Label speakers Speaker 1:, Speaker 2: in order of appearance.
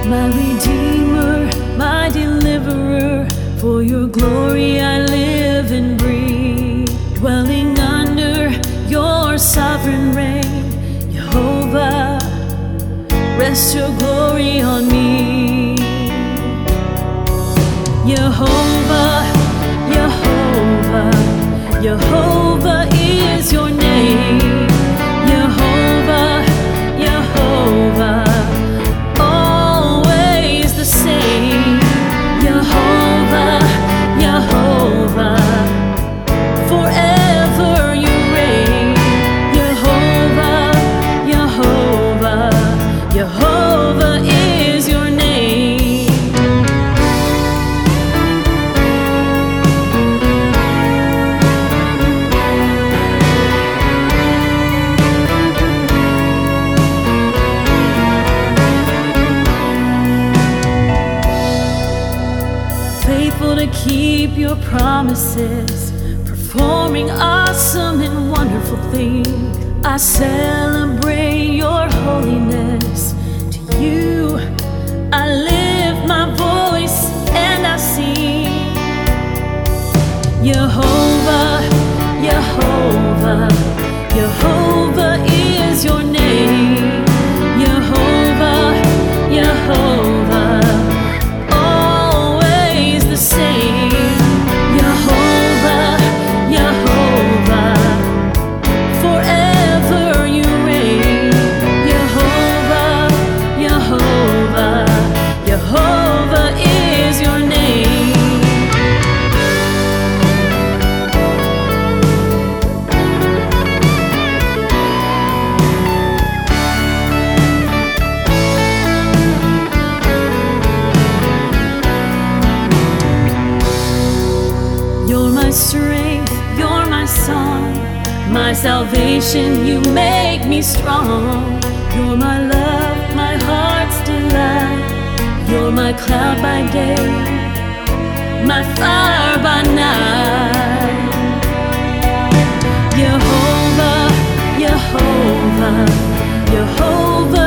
Speaker 1: my Redeemer, my Deliverer. For your glory I live and breathe, dwelling under your sovereign reign. Jehovah, rest your glory on me. Jehovah, Jehovah, Jehovah is your name. Jehovah, Jehovah, always the same. Jehovah, Jehovah, forever you reign. Jehovah, Jehovah, Jehovah is your name. Faithful to keep your promises, performing awesome and wonderful things. I celebrate your holiness. To you I lift my voice and I sing. Jehovah, Jehovah, Jehovah is your name. Jehovah, Jehovah, always the same. Jehovah, Jehovah, forever you reign. Jehovah, Jehovah, Jehovah is your name. You're my strength, you're my song, my salvation, you make me strong. You're my love, my heart's delight. You're my cloud by day, my fire by night. Jehovah, Jehovah, Jehovah